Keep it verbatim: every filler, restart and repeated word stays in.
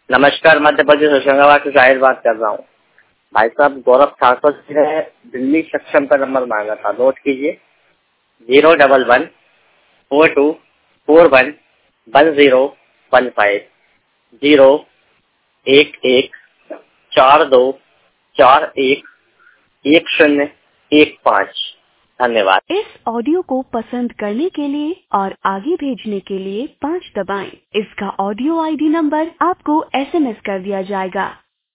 नमस्कार, मध्य प्रदेश होशंगाबाद से शाहिद बात कर रहा हूँ। भाई साहब, गौरव ठाकुर जी ने दिल्ली सक्षम का नंबर मांगा था, नोट कीजिए। Zero double one four two four one one zero one five zero एक एक चार दो चार एक एक शून्य एक पाँच। धन्यवाद। इस ऑडियो को पसंद करने के लिए और आगे भेजने के लिए पाँच दबाएं। इसका ऑडियो आईडी नंबर आपको एसएमएस कर दिया जाएगा।